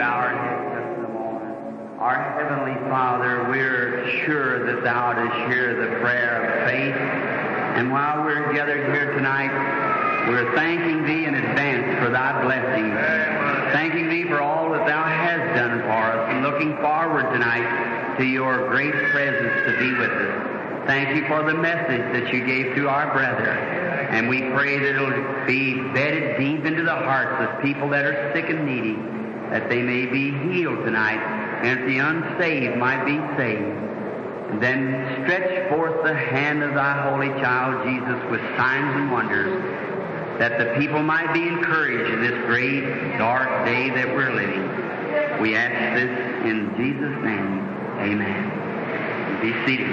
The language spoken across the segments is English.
bow our heads just a moment. Our Heavenly Father, we're sure that Thou dost hear the prayer of faith. And while we're gathered here tonight, we're thanking Thee in advance for Thy blessings. Thanking Thee for all that Thou hast done for us, and looking forward tonight to Your great presence to be with us. Thank You for the message that You gave to our brother. And we pray that it'll be bedded deep into the hearts of people that are sick and needy, that they may be healed tonight, and that the unsaved might be saved. And then stretch forth the hand of Thy holy child Jesus with signs and wonders, that the people might be encouraged in this great, dark day that we're living. We ask this in Jesus' name. Amen. Be seated.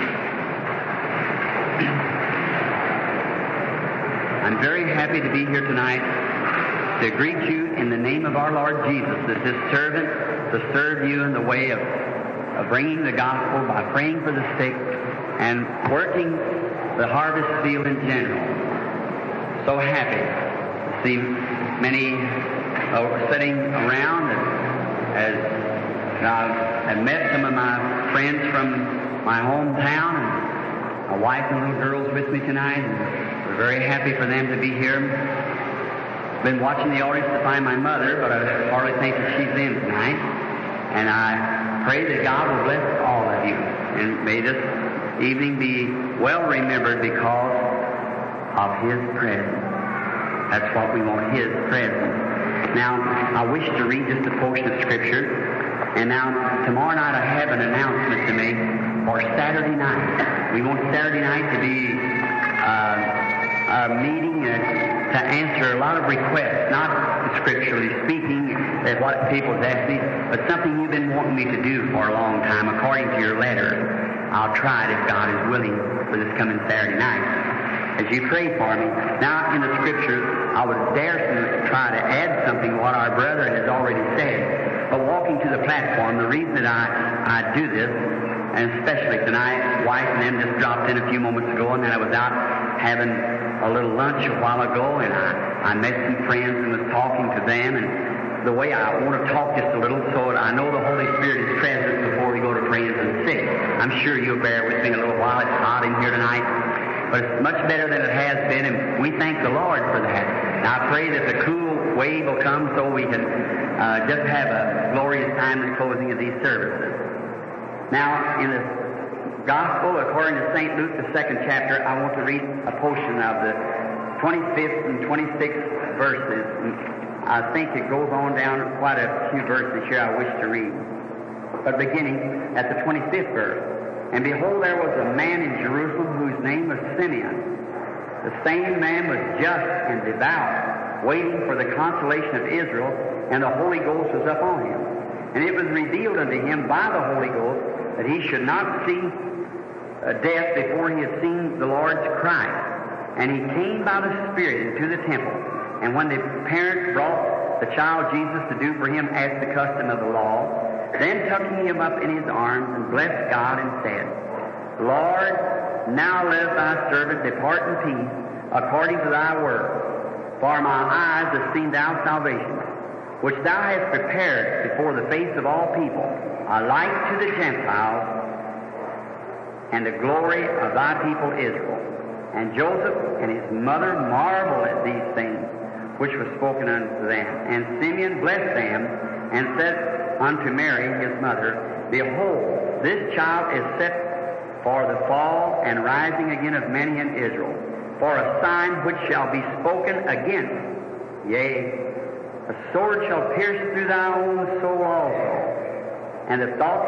I'm very happy to be here tonight to greet you in the name of our Lord Jesus as His servant, to serve you in the way of bringing the gospel by praying for the sick and working the harvest field in general. So happy to see many sitting around, as I've met some of my friends from my hometown, and my wife and little girls with me tonight, and we're very happy for them to be here. Been watching the audience to find my mother, but I hardly think that she's in tonight. And I pray that God will bless all of you, and may this evening be well remembered because of His presence. That's what we want, His presence. Now, I wish to read just a portion of Scripture. And now, tomorrow night I have an announcement to make for Saturday night. We want Saturday night to be a meeting to answer a lot of requests, not scripturally speaking, as what people have asked me, but something you've been wanting me to do for a long time, according to your letters. I'll try it if God is willing for this coming Saturday night, as you pray for me. Now, in the Scriptures, I would dare to try to add something to what our brother has already said. But walking to the platform, the reason that I do this, and especially tonight, wife and them just dropped in a few moments ago, and then I was out having a little lunch a while ago, and I met some friends and was talking to them, and the way I want to talk just a little so that I know the Holy Spirit is present before we go to praying for the sick. I'm sure you'll bear with me a little while. It's hot in here tonight, but it's much better than it has been, and we thank the Lord for that. Now I pray that the cool wave will come so we can just have a glorious time in the closing of these services. Now, in the Gospel, according to St. Luke, the 2nd chapter, I want to read a portion of the 25th and 26th verses. And I think it goes on down quite a few verses here I wish to read. But beginning at the 25th verse, "And behold, there was a man in Jerusalem whose name was Simeon. The same man was just and devout, waiting for the consolation of Israel, and the Holy Ghost was upon him. And it was revealed unto him by the Holy Ghost that he should not see death before he had seen the Lord's Christ. And he came by the Spirit into the temple. And when the parents brought the child Jesus to do for him as the custom of the law, then took he him up in his arms and blessed God and said, Lord, now let thy servant depart in peace according to thy word. For my eyes have seen thy salvation, which thou hast prepared before the face of all people, a light to the Gentiles, and the glory of thy people Israel. And Joseph and his mother marveled at these things which were spoken unto them. And Simeon blessed them, and said unto Mary his mother, Behold, this child is set for the fall and rising again of many in Israel, for a sign which shall be spoken against. Yea, a sword shall pierce through thy own soul also, and the thoughts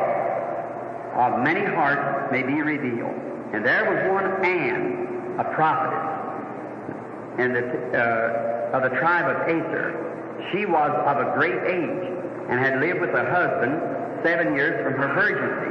of many hearts may be revealed. And there was one Anne, a prophetess, and of the tribe of Aser. She was of a great age, and had lived with her husband 7 years from her virginity.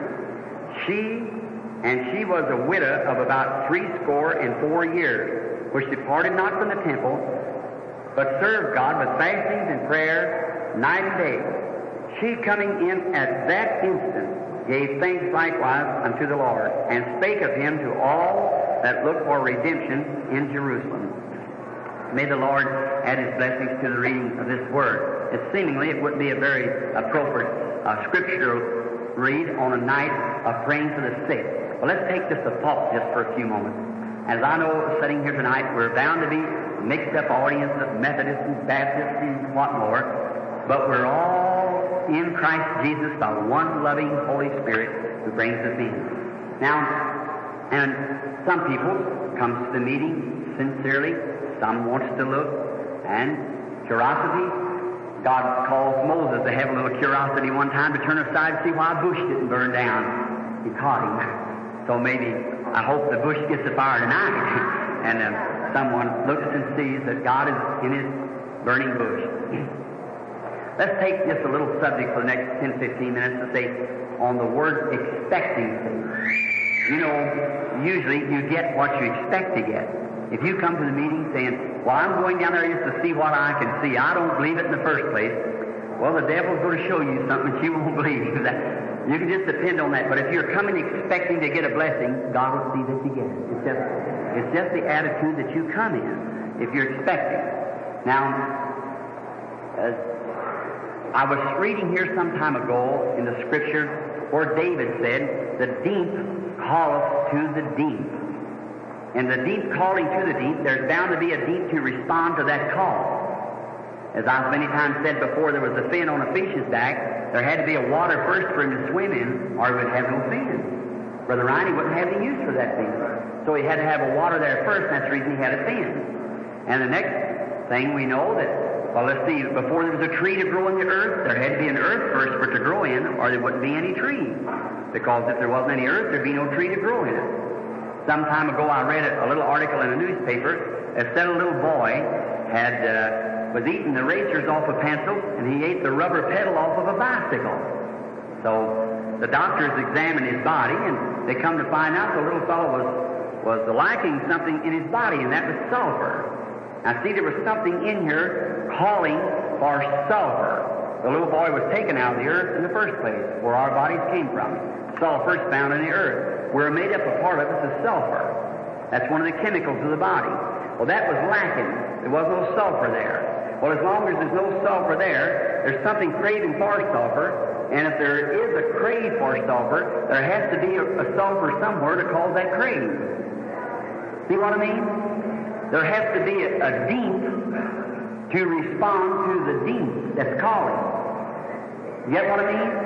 She was a widow of about 64 years, which departed not from the temple, but served God with fastings and prayers night and day. She coming in at that instant gave thanks likewise unto the Lord, and spake of him to all that looked for redemption in Jerusalem. May the Lord add his blessings to the reading of this word. seemingly it wouldn't be a very appropriate scriptural read on a night of praying for the sick. Well, let's take just a thought just for a few moments. As I know, sitting here tonight, we're bound to be a mixed-up audience of Methodists and Baptists and what more, but we're all in Christ Jesus by one loving Holy Spirit who brings us in. Now, and some people comes to the meeting sincerely, some wants to look, and curiosity. God calls Moses to have a little curiosity one time to turn aside and see why a bush didn't burn down. He caught him. So maybe, I hope the bush gets afire tonight. And someone looks and sees that God is in his burning bush. Let's take just a little subject for the next 10, 15 minutes to say on the word expectancy. You know, usually you get what you expect to get. If you come to the meeting saying, well, I'm going down there just to see what I can see, I don't believe it in the first place, well, the devil's going to show you something that you won't believe. You can just depend on that. But if you're coming expecting to get a blessing, God will see that you get it. It's just the attitude that you come in, if you're expecting. Now, I was reading here some time ago in the Scripture where David said, the deep calleth to the deep. And the deep calling to the deep, there's bound to be a deep to respond to that call. As I've many times said before, there was a fin on a fish's back. There had to be a water first for him to swim in, or he would have no fin. Brother Ryan, he wouldn't have any use for that fin. So he had to have a water there first, and that's the reason he had a fin. And the next thing we know that, well, let's see, before there was a tree to grow in the earth, there had to be an earth first for it to grow in, or there wouldn't be any tree. Because if there wasn't any earth, there'd be no tree to grow in it. Some time ago, I read a little article in a newspaper that said a little boy was eating the racers off a pencil, and he ate the rubber pedal off of a bicycle. So the doctors examined his body, and they come to find out the little fellow was lacking something in his body, and that was sulfur. Now, see, there was something in here calling for sulfur. The little boy was taken out of the earth in the first place, where our bodies came from. Sulfur is found in the earth. We're made up, a part of us is sulfur. That's one of the chemicals of the body. Well, that was lacking. There was no sulfur there. Well, as long as there's no sulfur there, there's something craving for sulfur, and if there is a crave for sulfur, there has to be a sulfur somewhere to cause that crave. See what I mean? There has to be a deep to respond to the deep that's calling. You get what I mean?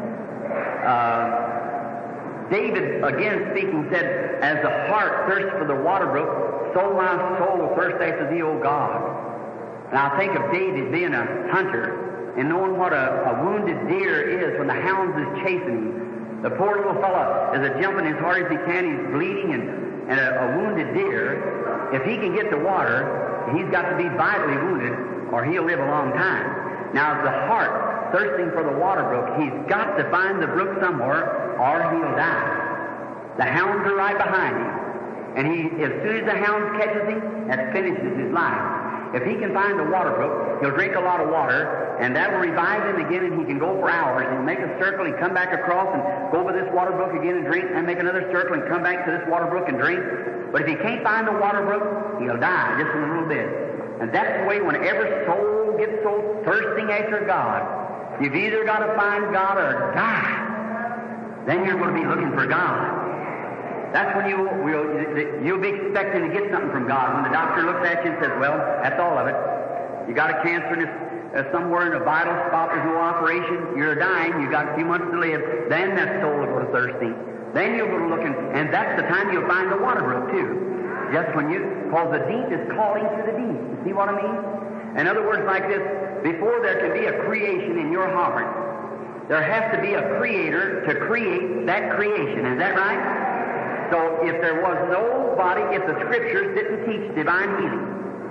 David, again speaking, said, as the heart thirsts for the water brook, so my soul thirsts after thee, O God. And I think of David being a hunter and knowing what a wounded deer is when the hounds is chasing him. The poor little fellow is jumping as hard as he can. He's bleeding, and a wounded deer, if he can get the water, he's got to be vitally wounded or he'll live a long time. Now, the heart thirsting for the water brook, he's got to find the brook somewhere or he'll die. The hounds are right behind him. And as soon as the hounds catches him, that finishes his life. If he can find the water brook, he'll drink a lot of water, and that will revive him again, and he can go for hours and make a circle and come back across and go over this water brook again and drink, and make another circle and come back to this water brook and drink. But if he can't find the water brook, he'll die just in a little bit. And that's the way whenever soul gets so thirsting after God, you've either got to find God or die. Then you're going to be looking for God. That's when you'll be expecting to get something from God. When the doctor looks at you and says, well, that's all of it. You got a cancer and it's somewhere in a vital spot, there's no operation, you're dying, you got a few months to live, then that soul will go to thirsty. Then you'll go to looking, and that's the time you'll find the water brook too. Just when because the deep is calling to the deep. You see what I mean? In other words, like this, before there can be a creation in your heart, there has to be a creator to create that creation. Is that right? So if there was nobody, if the Scriptures didn't teach divine healing,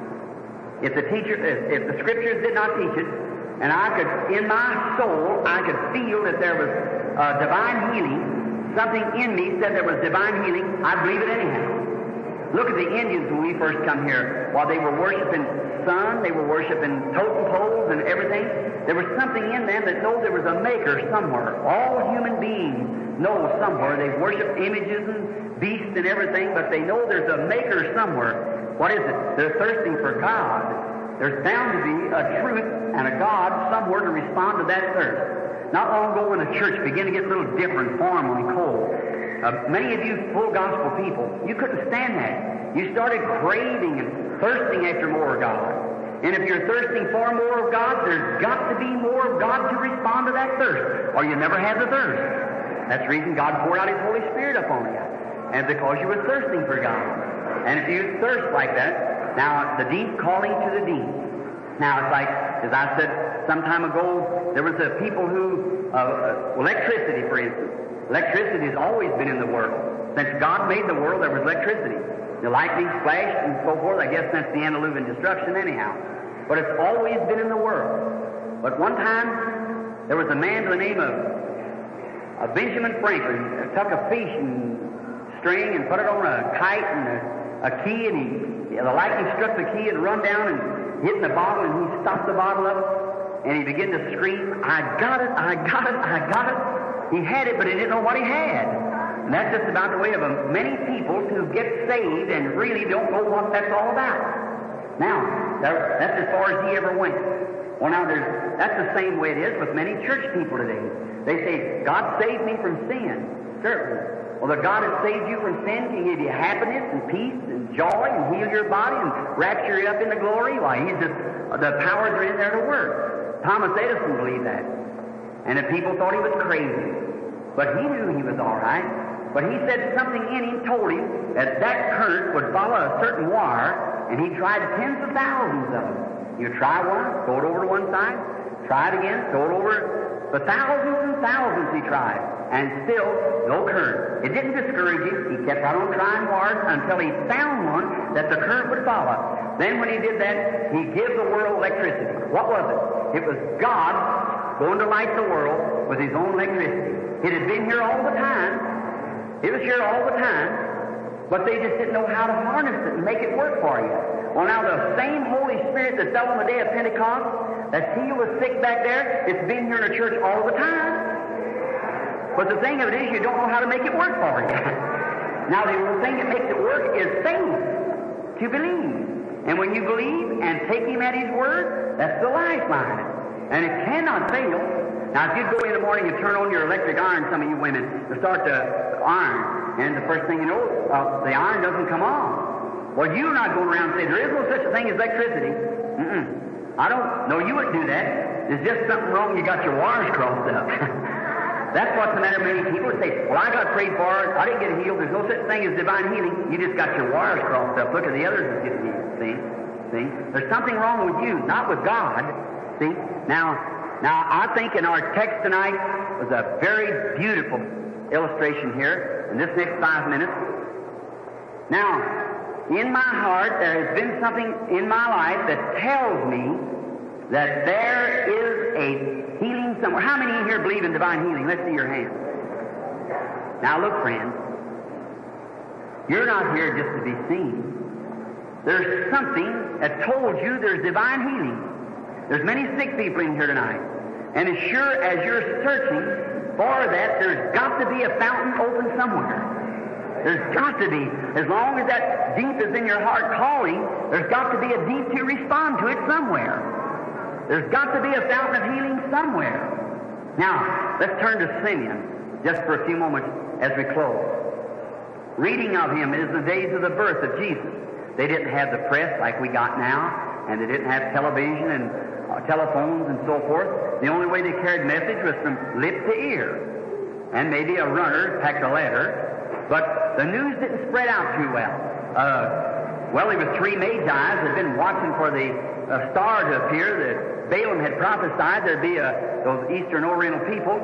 if the Scriptures did not teach it, and I could, in my soul, I could feel that there was divine healing, something in me said there was divine healing, I'd believe it anyhow. Look at the Indians when we first come here. While they were worshiping sun, they were worshiping totem poles and everything. There was something in them that knows there was a maker somewhere. All human beings know somewhere. They worship images and beasts and everything, but they know there's a maker somewhere. What is it? They're thirsting for God. There's bound to be a truth and a God somewhere to respond to that thirst. Not long ago when the church began to get a little different, formal and cold, many of you full gospel people, you couldn't stand that. You started craving and thirsting after more of God. And if you're thirsting for more of God, there's got to be more of God to respond to that thirst, or you never have the thirst. That's the reason God poured out His Holy Spirit upon you, and because you were thirsting for God. And if you thirst like that, now the deep calling to the deep. Now it's like, as I said some time ago, there was a people who, electricity for instance. Electricity has always been in the world. Since God made the world, there was electricity. The lightning flashed and so forth, I guess since the antediluvian destruction anyhow. But it's always been in the world. But one time, there was a man by the name of Benjamin Franklin, took a fishing string and put it on a kite and a key, and the lightning struck the key and run down and hit in the bottle, and he stopped the bottle up, and he began to scream, "I got it, I got it, I got it." He had it, but he didn't know what he had. And that's just about the way of many people who get saved and really don't know what that's all about. Now, that's as far as he ever went. Well, now, that's the same way it is with many church people today. They say, "God saved me from sin." Certainly. Well, the God that saved you from sin can give you happiness and peace and joy and heal your body and rapture you up into glory. Why, He's just, the powers are in there to work. Thomas Edison believed that. And the people thought he was crazy. But he knew he was all right. But he said something in him told him that that current would follow a certain wire, and he tried tens of thousands of them. You try one, throw it over to one side, try it again, throw it over. For thousands and thousands he tried, and still no current. It didn't discourage him. He kept right on trying wires until he found one that the current would follow. Then when he did that, he gave the world electricity. What was it? It was God going to light the world with His own electricity. It had been here all the time. It was here all the time, but they just didn't know how to harness it and make it work for you. Well, now the same Holy Spirit that fell on the day of Pentecost, that healed the sick back there, it's been here in the church all the time. But the thing of it is, you don't know how to make it work for you. Now, the only thing that makes it work is faith, to believe. And when you believe and take Him at His word, that's the lifeline. And it cannot fail. Now, if you go in the morning and turn on your electric iron, some of you women, to start to iron, and the first thing you know, the iron doesn't come on. Well, you're not going around and say, there is no such a thing as electricity. I don't know. You wouldn't do that. There's just something wrong. You got your wires crossed up. That's what's the matter with many people. Say, well, I got prayed for it. I didn't get healed. There's no such thing as divine healing. You just got your wires crossed up. Look at the others that get healed. See? There's something wrong with you, not with God. See? Now, I think in our text tonight was a very beautiful illustration here in this next 5 minutes. Now, in my heart, there has been something in my life that tells me that there is a healing somewhere. How many in here believe in divine healing? Let's see your hand. Now, look, friends, you're not here just to be seen. There's something that told you there's divine healing. There's many sick people in here tonight. And as sure as you're searching for that, there's got to be a fountain open somewhere. There's got to be. As long as that deep is in your heart calling, there's got to be a deep to respond to it somewhere. There's got to be a fountain of healing somewhere. Now, let's turn to Simeon just for a few moments as we close. Reading of him is the days of the birth of Jesus. They didn't have the press like we got now, and they didn't have television and telephones and so forth. The only way they carried message was from lip to ear, and maybe a runner packed a letter. But the news didn't spread out too well. There were 3 magi that had been watching for the star to appear. That Balaam had prophesied there'd be those Eastern Oriental people.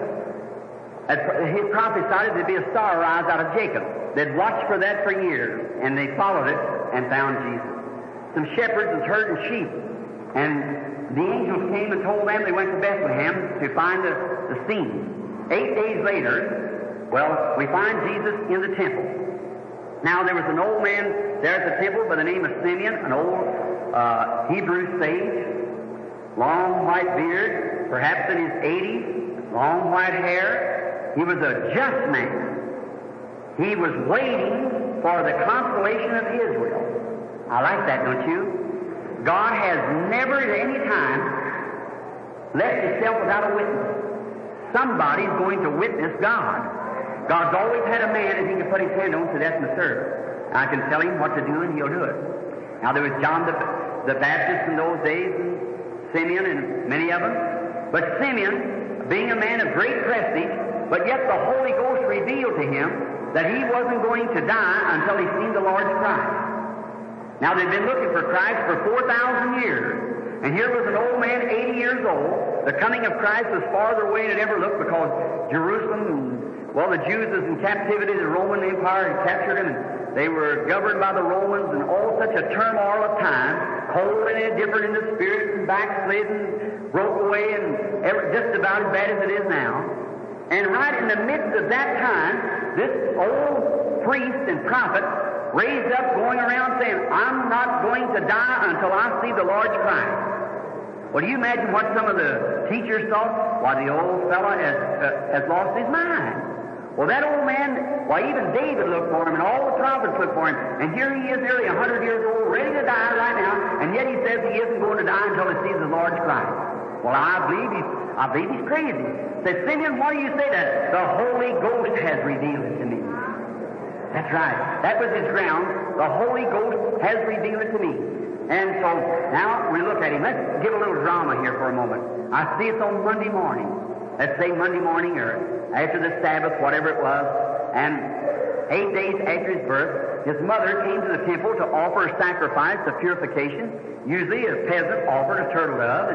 He prophesied there'd be a star rise out of Jacob. They'd watched for that for years, and they followed it and found Jesus. Some shepherds was herding sheep, and the angels came and told them they went to Bethlehem to find the scene. 8 days later, we find Jesus in the temple. Now, there was an old man there at the temple by the name of Simeon, an old Hebrew sage, long white beard, perhaps in his 80s, long white hair. He was a just man. He was waiting for the consolation of Israel. I like that, don't you? God has never at any time left himself without a witness. Somebody's going to witness God. God's always had a man that he can put his hand on, so that's my servant. I can tell him what to do, and he'll do it. Now, there was John the Baptist in those days, and Simeon, and many of them. But Simeon, being a man of great prestige, but yet the Holy Ghost revealed to him that he wasn't going to die until he seen the Lord's Christ. Now, they've been looking for Christ for 4,000 years. And here was an old man, 80 years old. The coming of Christ was farther away than it ever looked, because Jerusalem, the Jews was in captivity. The Roman Empire had captured them, and they were governed by the Romans, and all such a turmoil of time, cold and indifferent in the spirit, and backslidden, broke away, and just about as bad as it is now. And right in the midst of that time, this old priest and prophet raised up, going around saying, I'm not going to die until I see the Lord's Christ. Well, do you imagine what some of the teachers thought? Why, the old fellow has lost his mind. Well, that old man, even David looked for him, and all the prophets looked for him, and here he is nearly 100 years old, ready to die right now, and yet he says he isn't going to die until he sees the Lord's Christ. Well, I believe he's crazy. Said, Simeon, what do you say that? The Holy Ghost has revealed it to me. That's right. That was his ground. The Holy Ghost has revealed it to me. And so now we look at him. Let's give a little drama here for a moment. I see it's on Monday morning. Let's say Monday morning or after the Sabbath, whatever it was. And 8 days after his birth, his mother came to the temple to offer a sacrifice of purification. Usually a peasant offered a turtle dove, and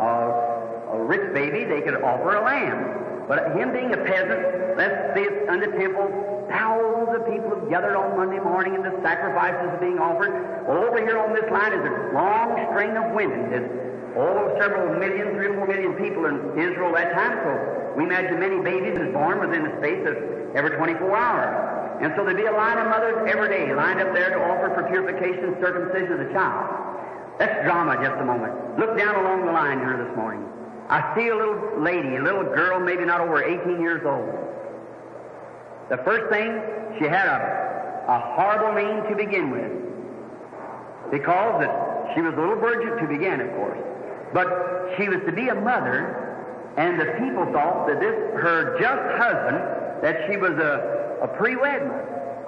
a rich baby, they could offer a lamb. But him being a peasant, let's see it in the temple, thousands of people have gathered on Monday morning, and the sacrifices are being offered. Well, over here on this line is a long string of women. There's several million, 3 or 4 million people in Israel that time, so we imagine many babies is born within the space of every 24 hours. And so there'd be a line of mothers every day lined up there to offer for purification and circumcision of the child. Let's drama just a moment. Look down along the line here this morning. I see a little lady, a little girl, maybe not over 18 years old. The first thing, she had a horrible name to begin with, because that she was a little virgin to begin, of course. But she was to be a mother, and the people thought that her just husband, that she was a pre-wed mother.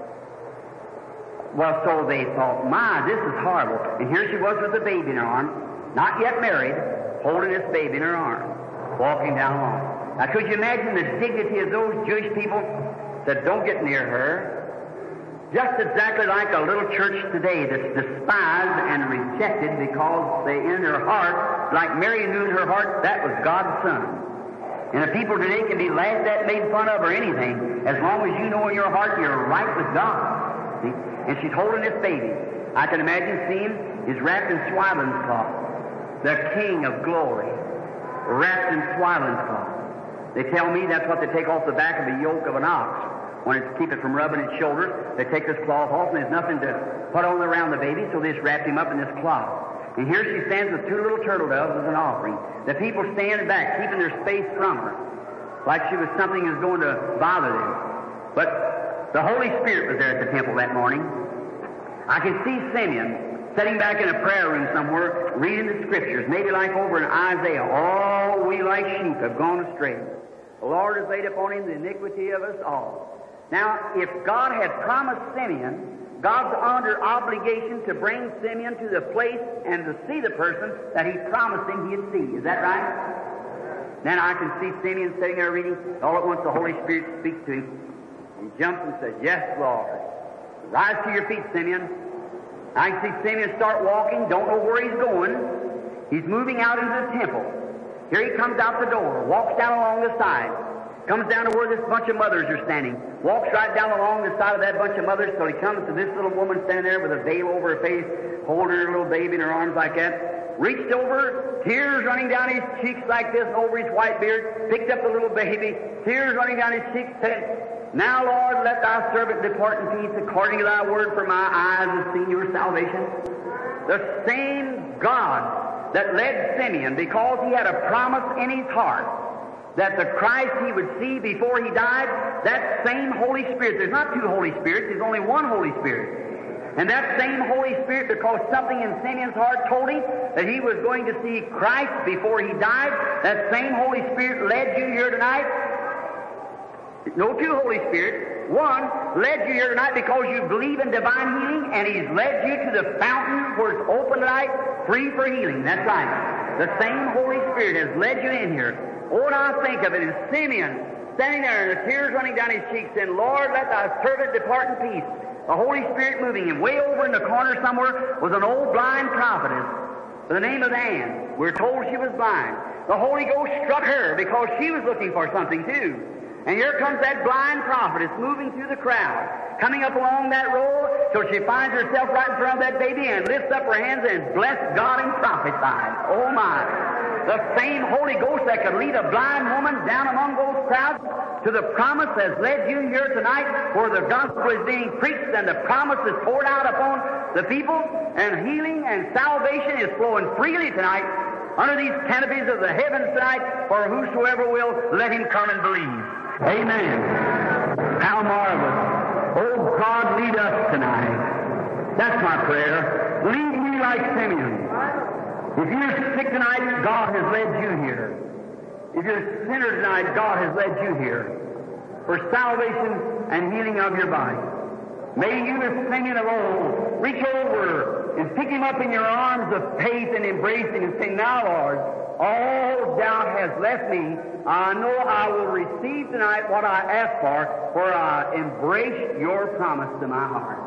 Well, so they thought, my, this is horrible. And here she was with a baby in her arm, not yet married, holding this baby in her arm, walking down along. Now, could you imagine the dignity of those Jewish people that don't get near her? Just exactly like a little church today that's despised and rejected because they, in their heart, like Mary knew in her heart, that was God's Son. And the people today can be laughed at, made fun of, or anything, as long as you know in your heart you're right with God. See? And she's holding this baby. I can imagine seeing is wrapped in swaddling cloth. The King of Glory, wrapped in swaddling cloth. They tell me that's what they take off the back of the yoke of an ox. When it's keep it from rubbing its shoulders, they take this cloth off, and there's nothing to put on around the baby, so they just wrap him up in this cloth. And here she stands with 2 little turtle doves as an offering. The people stand back, keeping their space from her, like she was something that was going to bother them. But the Holy Spirit was there at the temple that morning. I can see Simeon sitting back in a prayer room somewhere, reading the Scriptures, maybe like over in Isaiah. All we like sheep have gone astray. The Lord has laid upon him the iniquity of us all. Now, if God had promised Simeon, God's under obligation to bring Simeon to the place and to see the person that he promised him he'd see. Is that right? Then I can see Simeon sitting there reading. All at once the Holy Spirit speaks to him. He jumps and says, Yes, Lord. Rise to your feet, Simeon. I can see Simeon start walking, don't know where he's going. He's moving out into the temple. Here he comes out the door, walks down along the side. Comes down to where this bunch of mothers are standing. Walks right down along the side of that bunch of mothers till he comes to this little woman standing there with a veil over her face, holding her little baby in her arms like that. Reached over, tears running down his cheeks like this over his white beard. Picked up the little baby, tears running down his cheeks, said, Now, Lord, let thy servant depart in peace according to thy word, for my eyes have seen your salvation. The same God that led Simeon, because he had a promise in his heart that the Christ he would see before he died, that same Holy Spirit. There's not 2 Holy Spirits, there's only one Holy Spirit. And that same Holy Spirit, because something in Simeon's heart told him that he was going to see Christ before he died, that same Holy Spirit led you here tonight. No two Holy Spirits. One led you here tonight because you believe in divine healing, and He's led you to the fountain where it's open tonight, free for healing. That's right. The same Holy Spirit has led you in here. Oh, and I think of it as Simeon standing there and the tears running down his cheeks, saying, Lord, let thy servant depart in peace. The Holy Spirit moving him. Way over in the corner somewhere was an old blind prophetess by the name of Anne. We're told she was blind. The Holy Ghost struck her because she was looking for something too. And here comes that blind prophetess moving through the crowd, coming up along that road till she finds herself right in front of that baby and lifts up her hands and bless God and prophesied. Oh my. The same Holy Ghost that could lead a blind woman down among those crowds to the promise has led you here tonight where the gospel is being preached and the promise is poured out upon the people, and healing and salvation is flowing freely tonight under these canopies of the heavens tonight for whosoever will, let him come and believe. Amen. How marvelous. Oh, God, lead us tonight. That's my prayer. Lead me like Simeon. If you're sick tonight, God has led you here. If you're a sinner tonight, God has led you here for salvation and healing of your body. May you, as Simeon of old, reach over and pick him up in your arms of faith and embrace him and say, now, Lord, all doubt has left me. I know I will receive tonight what I ask for I embrace your promise to my heart.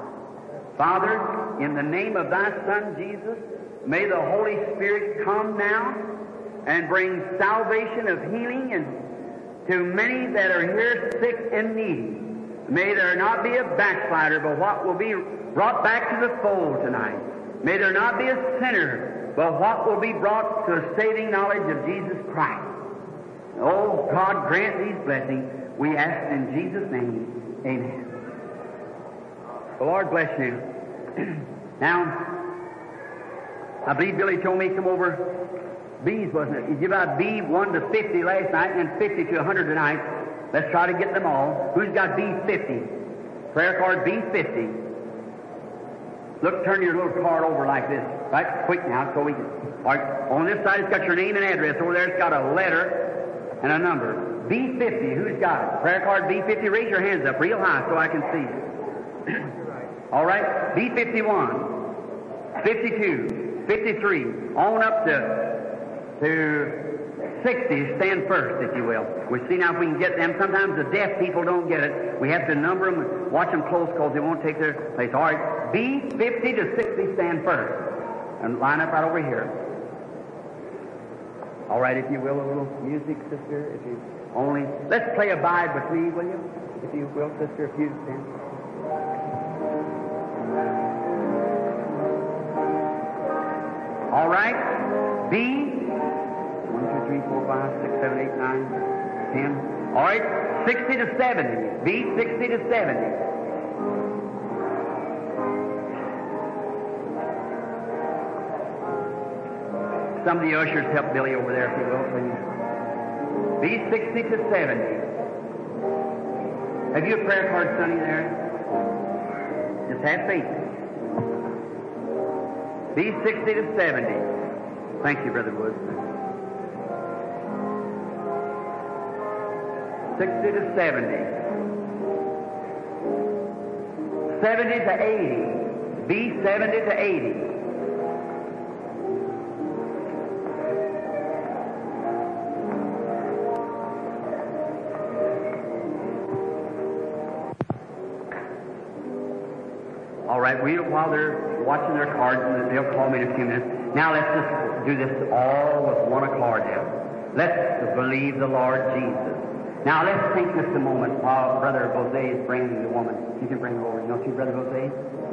Father, in the name of thy Son, Jesus, may the Holy Spirit come now and bring salvation of healing and to many that are here sick and needy. May there not be a backslider, but what will be brought back to the fold tonight. May there not be a sinner, but what will be brought to a saving knowledge of Jesus Christ. Oh, God, grant these blessings. We ask in Jesus' name. Amen. The Lord bless you. Now, I believe Billy told me come over B's, wasn't it? You give out B 1 to 50 last night and then 50 to 100 tonight. Let's try to get them all. Who's got B 50? Prayer card B 50. Look, turn your little card over like this. Right? Quick now, so we can. All right. On this side, it's got your name and address. Over there, it's got a letter and a number. B 50. Who's got it? Prayer card B 50. Raise your hands up real high so I can see you. All right. B 51, 52, 53, on up to 60. Stand first, if you will. We'll see now if we can get them. Sometimes the deaf people don't get it. We have to number them and watch them close because they won't take their place. All right, B 50 to 60, stand first. And line up right over here. All right, if you will, a little music, sister. If you only, let's play Abide with Me, will you? If you will, sister, if you stand. All right, B 1, 2, 3, 4, 5, 6, 7, 8, 9, 10. All right, 60 to 70. B 60 to 70. Some of the ushers help Billy over there, if you will, please. B 60 to 70. Have you a prayer card, Sonny, there? Just have faith. B 60 to 70. Thank you, Brother Woods. 60 to 70. 70 to 80. B 70 to 80. All right, while they're watching their cards, and they'll call me in a few minutes. Now let's just do this all with one accord now. Let's believe the Lord Jesus. Now let's think just a moment while Brother Jose is bringing the woman. You can bring her over. Don't you, Brother Jose?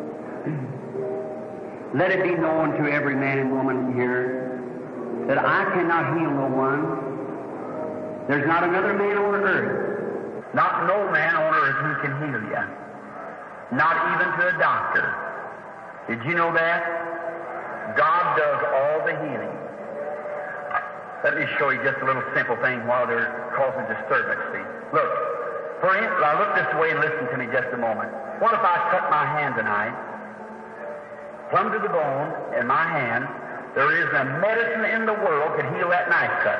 Let it be known to every man and woman here that I cannot heal no one. There's not another man on earth, not no man on earth who can heal you. Not even to a doctor. Did you know that? God does all the healing. Let me show you just a little simple thing while they're causing disturbance. See? Look. For instance, now look this way and listen to me just a moment. What if I cut my hand tonight plumb to the bone in my hand. There is a medicine in the world could heal that knife cut.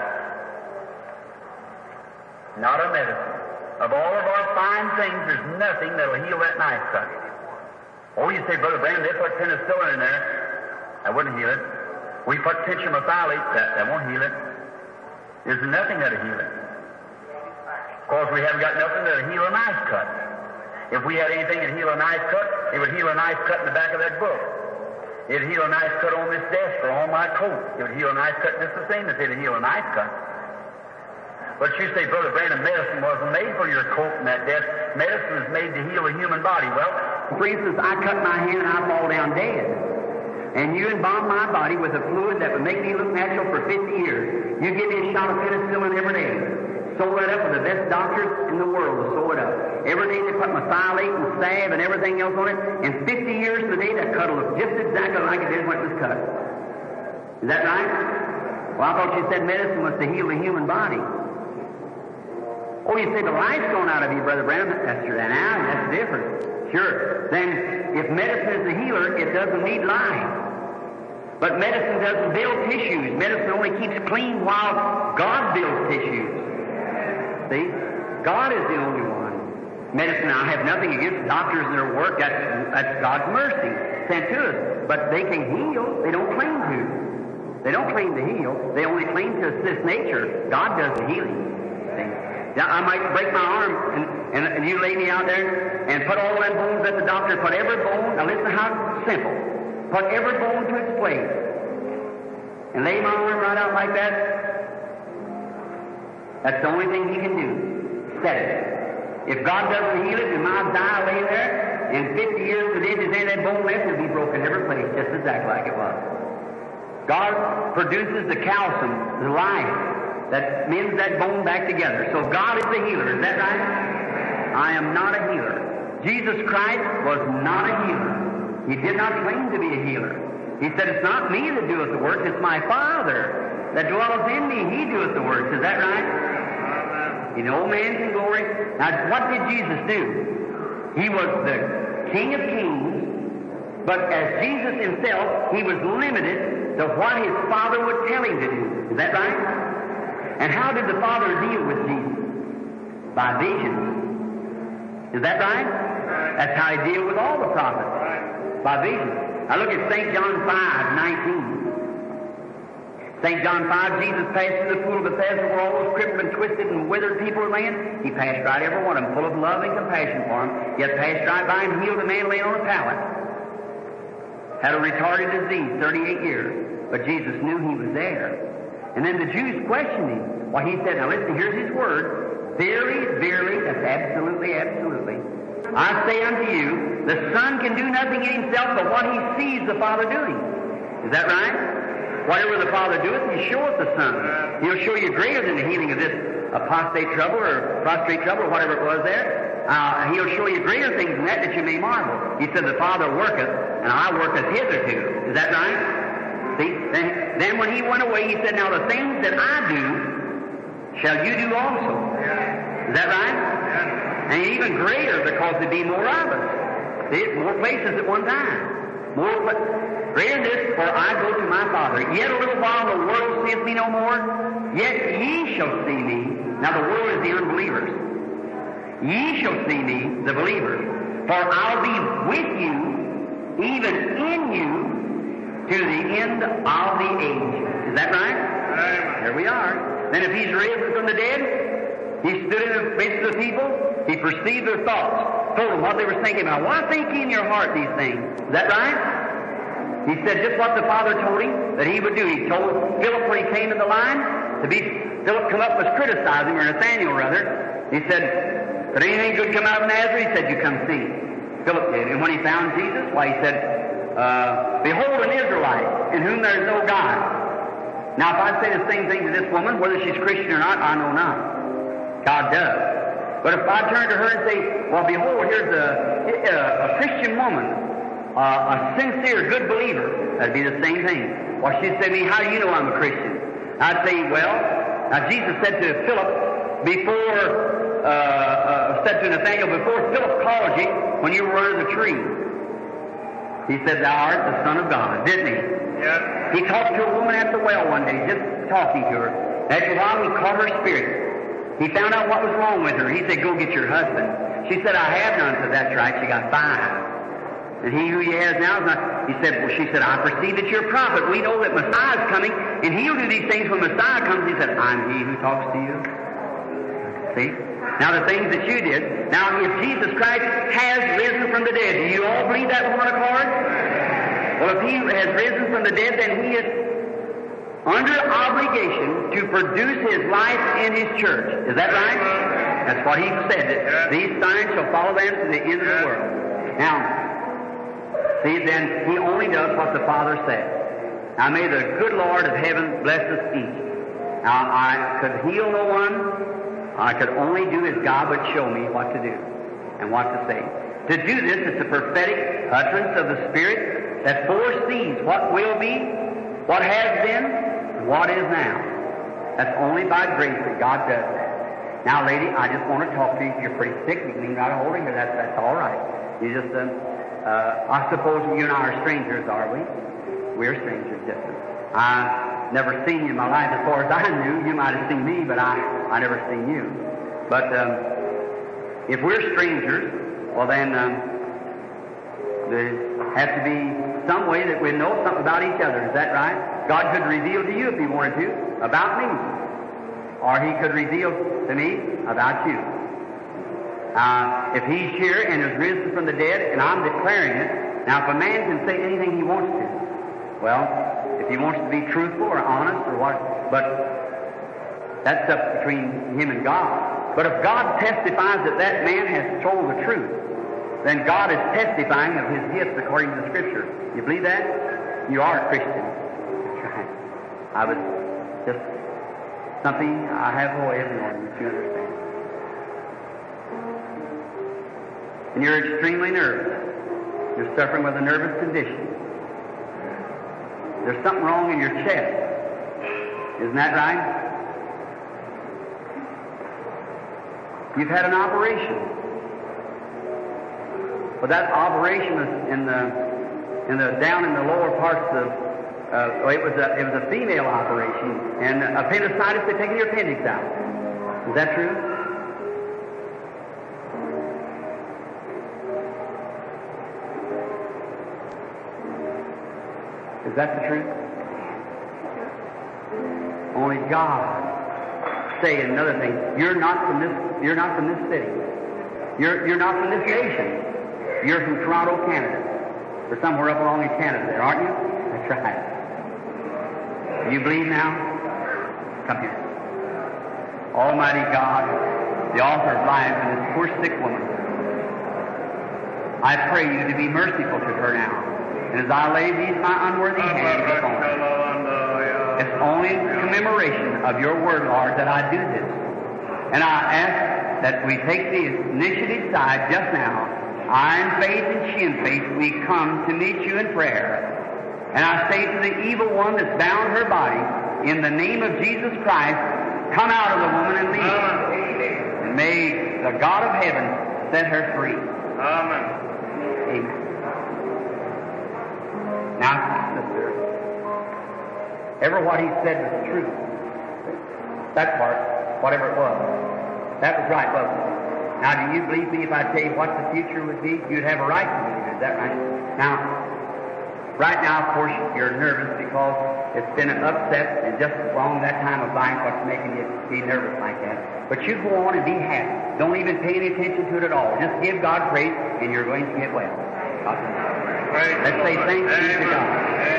Not a medicine. Of all of our fine things, there's nothing that'll heal that knife cut. Oh, you say, Brother Branham, they put penicillin in there. That wouldn't heal it. We put tensiomethylates, that won't heal it. There's nothing that'll heal it. Of course, we haven't got nothing that'll heal a knife cut. If we had anything that'd heal a knife cut, it would heal a knife cut in the back of that book. It'd heal a knife cut on this desk or on my coat. It would heal a knife cut just the same as it'd heal a knife cut. But you say, Brother Branham, medicine wasn't made for your coat and that desk. Medicine is made to heal a human body. Well, for instance, I cut my hand and I fall down dead. And you embalm my body with a fluid that would make me look natural for 50 years. You give me a shot of penicillin every day. Sew it up with the best doctors in the world to sew it up. Every day they put methylate and salve and everything else on it. And 50 years today, that cut will look just exactly like it did when it was cut. Is that right? Well, I thought you said medicine was to heal the human body. Oh, you say the life's gone out of you, Brother Branham. That's true. Now, that's different. Sure. Then, if medicine is the healer, it doesn't need life. But medicine doesn't build tissues. Medicine only keeps clean while God builds tissues. See? God is the only one. Medicine, I have nothing against doctors and their work. That's God's mercy sent to us. But they can heal. They don't claim to. They don't claim to heal. They only claim to assist nature. God does the healing. See? Now, I might break my arm and you lay me out there and put all them bones that the doctor put every bone. Now listen how simple. Put every bone to its place. And lay my arm right out like that. That's the only thing he can do. Set it. If God doesn't heal it, then my die lay there. In 50 years today, if there's any of that bone left, it'll be broken every place, just exactly like it was. God produces the calcium, the life, that mends that bone back together. So God is the healer. Is that right? I am not a healer. Jesus Christ was not a healer. He did not claim to be a healer. He said, it's not me that doeth the works, it's my Father that dwelleth in me. He doeth the works. Is that right? No man can glory. Now, what did Jesus do? He was the King of Kings, but as Jesus himself, he was limited to what his Father would tell him to do. Is that right? And how did the Father deal with Jesus? By visions. Is that right? That's how he dealt with all the prophets. By visions. Now look at St. John 5:19. St. John 5, Jesus passed through the pool of Bethesda where all those crippled and twisted and withered people were laying. He passed right every one of them, full of love and compassion for them, yet passed right by and healed a man laying on a pallet. Had a retarded disease, 38 years. But Jesus knew he was there. And then the Jews questioned him. Well, he said, now listen, here's his word. Verily, verily, that's absolutely, absolutely. I say unto you, the Son can do nothing in himself but what he sees the Father doing. Is that right? Whatever the Father doeth, he showeth the Son. He'll show you greater than the healing of this apostate trouble or prostrate trouble or whatever it was there. He'll show you greater things than that you may marvel. He said, the Father worketh, and I worketh hitherto. Is that right? See, then when he went away, he said, now the things that I do, shall you do also. Is that right? And even greater, because there be more of us. See, more places at one time. Greater than this, for I go to my Father. Yet a little while the world seeth me no more, yet ye shall see me. Now the world is the unbelievers. Ye shall see me, the believers. For I'll be with you, even in you, to the end of the age. Is that right? Here we are. Then if he's risen from the dead, he stood in the midst of the people, he perceived their thoughts, told them what they were thinking about. Why think ye in your heart these things? Is that right? He said just what the Father told him that he would do. He told Philip when he came in the line, Philip come up and was criticizing him, or Nathaniel rather. He said, could anything good come out of Nazareth? He said, you come see. Philip did. And when he found Jesus, why he said, behold an Israelite, in whom there is no God. Now if I say the same thing to this woman, whether she's Christian or not, I know not. God does. But if I turn to her and say, well behold, here's a Christian woman, a sincere, good believer, that'd be the same thing. Well, she'd say to me, how do you know I'm a Christian? I'd say, well, now Jesus said to Philip, said to Nathaniel, before Philip called you, when you were under the tree, He said, "Thou art the Son of God," didn't he? Yes. He talked to a woman at the well one day, just talking to her. After a while, he caught her spirit. He found out what was wrong with her. He said, "Go get your husband." She said, "I have none." So that's right. She got 5. And he who he has now is not. He said, well, she said, "I perceive that you're a prophet. We know that Messiah is coming, and he'll do these things when Messiah comes." He said, "I'm he who talks to you." See? Now the things that you did. Now if Jesus Christ has risen from the dead, do you all believe that with one accord? Well, if he has risen from the dead, then he is under obligation to produce his life in his church. Is that right? That's what he said. That these signs shall follow them to the end of the world. Now, see, then he only does what the Father said. Now may the good Lord of heaven bless us each. Now I could heal no one. I could only do as God would show me what to do and what to say. To do this is the prophetic utterance of the Spirit that foresees what will be, what has been, and what is now. That's only by grace that God does that. Now, lady, I just want to talk to you. If you're pretty sick, you can lean right over here. That's all right. You just, I suppose you and I are strangers, are we? We're strangers, different. I've never seen you in my life. As far as I knew, you might have seen me, but I never seen you. But if we're strangers, well then there has to be some way that we know something about each other. Is that right? God could reveal to you, if He wanted to, about me, or He could reveal to me about you. If He's here and is risen from the dead, and I'm declaring it, now if a man can say anything he wants to, well, if he wants to be truthful or honest or what, but that's up between him and God. But if God testifies that that man has told the truth, then God is testifying of his gifts according to the Scripture. You believe that? You are a Christian. That's right. I was just something I have a way of knowing that you understand. And you're extremely nervous. You're suffering with a nervous condition. There's something wrong in your chest. Isn't that right? You've had an operation. But that operation was down in the lower parts of. It was a female operation, and appendicitis. They're taking your appendix out. Is that true? Is that the truth? Only God say another thing. You're not from this city. You're not from this nation. You're from Toronto, Canada. Or somewhere up along in Canada there, aren't you? That's right. You believe now? Come here. Almighty God, the author of life and this poor sick woman, I pray you to be merciful to her now. And as I lay these my unworthy hands upon her, it's only in commemoration of your word, Lord, that I do this. And I ask that we take the initiative side just now. I in faith and she in faith, we come to meet you in prayer. And I say to the evil one that's bound her body, in the name of Jesus Christ, come out of the woman and leave her. And may the God of heaven set her free. Amen. Amen. Now, sister, ever what he said was true. That part, whatever it was, that was right, wasn't it? Now, do you believe me if I tell you what the future would be? You'd have a right to believe it. Is that right? Now, right now, of course, you're nervous because it's been an upset and just along that time of life what's making you be nervous like that. But you go on and be happy. Don't even pay any attention to it at all. Just give God praise and you're going to get well. God bless you. Let's say thanks be to God.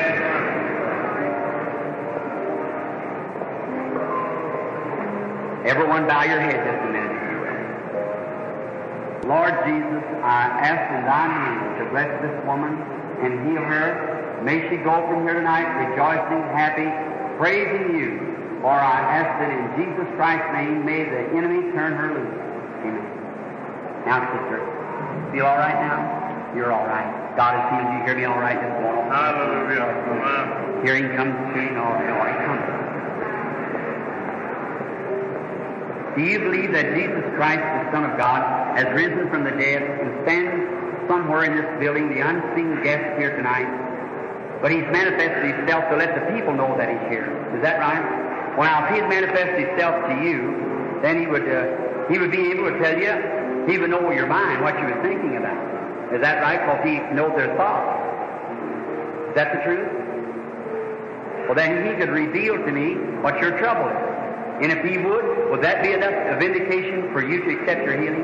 Everyone bow your head just a minute, if you will. Lord Jesus, I ask in thy name to bless this woman and heal her. May she go from here tonight rejoicing, happy, praising you. For I ask that in Jesus Christ's name, may the enemy turn her loose. Amen. Now, sister, feel all right now? You're all right. God has healed you. Hear me all right this morning. Hallelujah. Hearing comes to you. No, he comes. Do you believe that Jesus Christ, the Son of God, has risen from the dead and stands somewhere in this building, the unseen guest here tonight? But He's manifested Himself to let the people know that He's here. Is that right? Well, now, if He had manifested Himself to you, then He would be able to tell you, He would know your mind, what you were thinking about. Is that right? Because He knows their thoughts. Is that the truth? Well, then He could reveal to me what your trouble is. And if He would that be enough a vindication for you to accept your healing?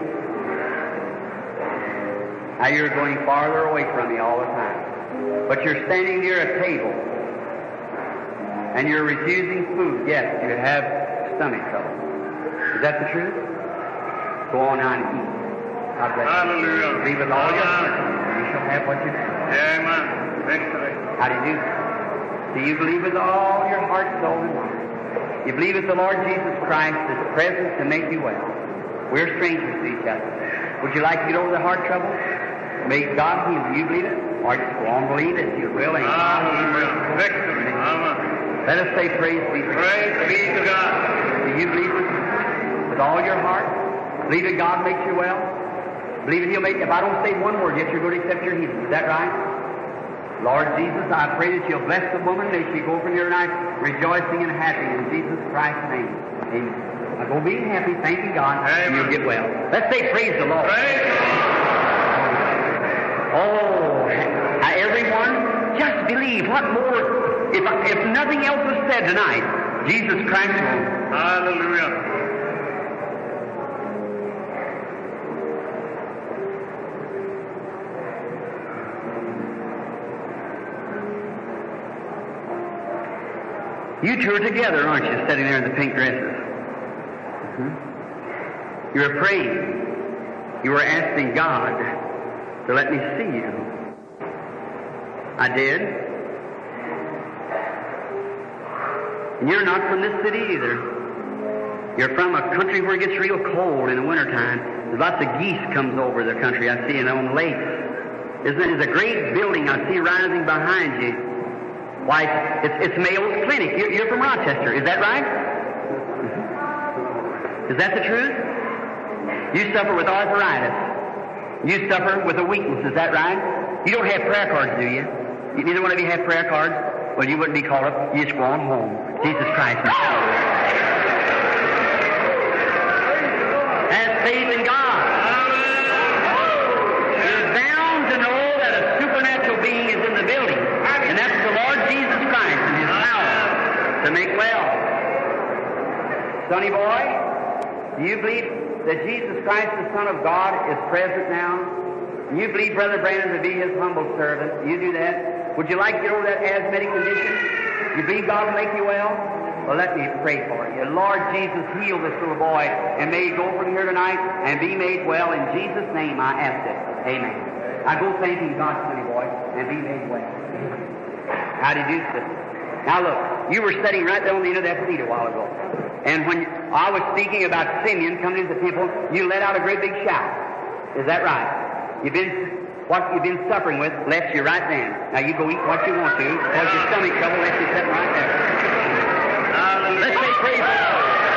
Now you're going farther away from me all the time. But you're standing near a table and you're refusing food. Yes, you have stomach trouble. Is that the truth? Go on out and eat. God bless you. Hallelujah. Believe with all your heart. You shall have what you have. Amen. Victory. How do you do? Do you believe with all your heart, soul, and mind? You believe that the Lord Jesus Christ is present to make you well. We're strangers to each other. Would you like to get over the heart trouble? May God heal you. You believe it? Or just go on, believe it. You will. Hallelujah. Victory. Amen. Let us say praise be to God. Praise be to God. Do you believe it with all your heart? Believe that God makes you well? Believe that He'll make, if I don't say one word, yet you're going to accept your healing. Is that right? Lord Jesus, I pray that You'll bless the woman. May she go from here tonight rejoicing and happy in Jesus Christ's name. Amen. Now go being happy, thanking God, and you'll get well. Let's say praise the Lord. Praise the Lord. Oh, everyone, just believe. What more? If nothing else was said tonight, Jesus Christ will. Hallelujah. You two are together, aren't you, sitting there in the pink dresses? You were praying. You were asking God to let me see you. I did. And you're not from this city either. You're from a country where it gets real cold in the wintertime. There's lots of geese comes over the country. I see it on the lakes. There's a great building I see rising behind you. Why, it's Mayo's Clinic. You're from Rochester. Is that right? Is that the truth? You suffer with arthritis. You suffer with a weakness. Is that right? You don't have prayer cards, do you? Neither one of you have prayer cards? Well, you wouldn't be called up. You just go on home. Jesus Christ. Have faith in God. You're bound to know that a supernatural being is in the building. And that's the Lord Jesus Christ and His power to make well. Sonny boy, do you believe that Jesus Christ, the Son of God, is present now? And you believe Brother Branham to be His humble servant? You do that? Would you like to get over that asthmatic condition? You believe God will make you well? Well, let me pray for you. Lord Jesus, heal this little boy, and may he go from here tonight and be made well. In Jesus' name I ask it. Amen. I go thanking God, sonny boy, and be made well. How did you do, sister? Now look, you were sitting right there on the end of that seat a while ago. And when I was speaking about Simeon coming into the temple, you let out a great big shout. Is that right? What you've been suffering with left you right then. Now you go eat what you want to, because your stomach trouble left you sitting right there. Let's say praise the Lord.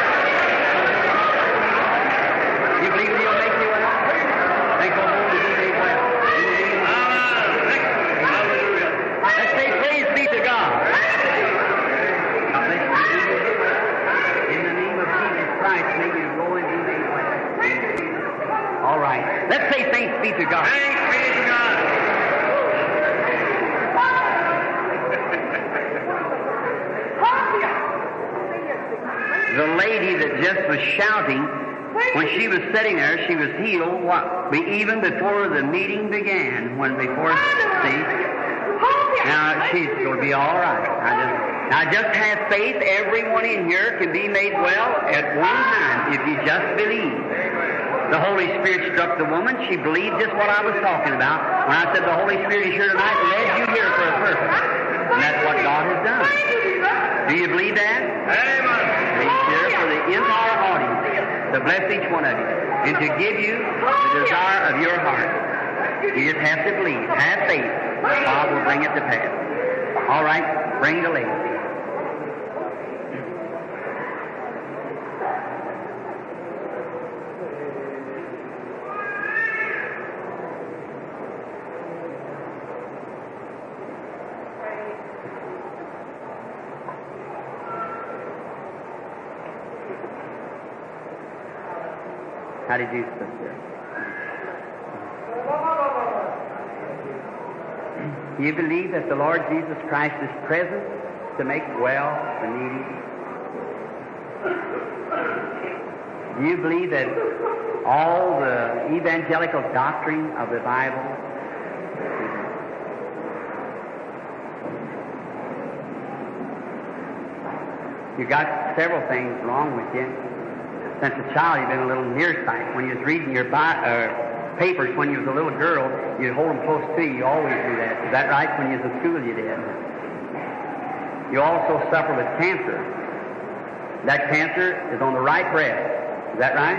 You believe that He'll make you well? Then go home to be made well. Hallelujah. Let's say praise be to God. In the name of Jesus Christ, may you go and be made well. All right. Let's say thanks be to God. Thanks be to God. The lady that just was shouting, when she was sitting there, she was healed, even before the meeting began, see? Now, she's going to be all right. Now, just have faith. Everyone in here can be made well at one time if you just believe. The Holy Spirit struck the woman. She believed just what I was talking about. When I said the Holy Spirit is here tonight, led you here for a purpose. And that's what God has done. Do you believe that? Amen. He's here for the entire audience to bless each one of you and to give you the desire of your heart. You just have to believe. Have faith. God will bring it to pass. All right, bring the lady. How did you, sister? Do you believe that the Lord Jesus Christ is present to make well the needy? Do you believe that all the evangelical doctrine of the Bible you got several things wrong with you. Since a child, you've been a little nearsighted. When you was reading your papers when you was a little girl, you'd hold them close to you. You always do that. Is that right? When you was in school, you did. You also suffer with cancer. That cancer is on the right breast. Is that right?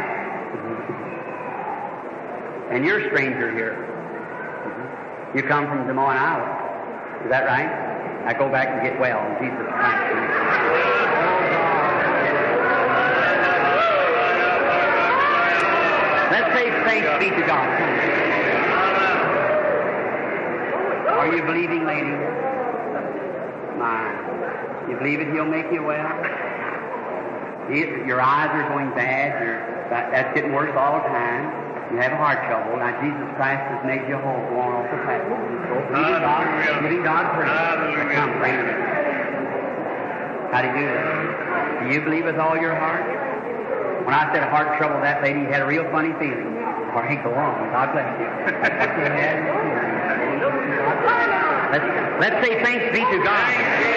And you're a stranger here. You come from Des Moines, Iowa. Is that right? Now go back and get well in Jesus Christ's name. Let's say thanks be to God. Are you believing, lady? My. You believe it, He'll make you well? Your eyes are going bad. That's getting worse all the time. You have heart trouble. Now, Jesus Christ has made you whole. Go on off the platform. Giving God praise. Come, bring it. How do you do that? Do you believe with all your heart? When I said heart trouble, that lady had a real funny feeling. All right, go on. God bless you. Let's say thanks be to God.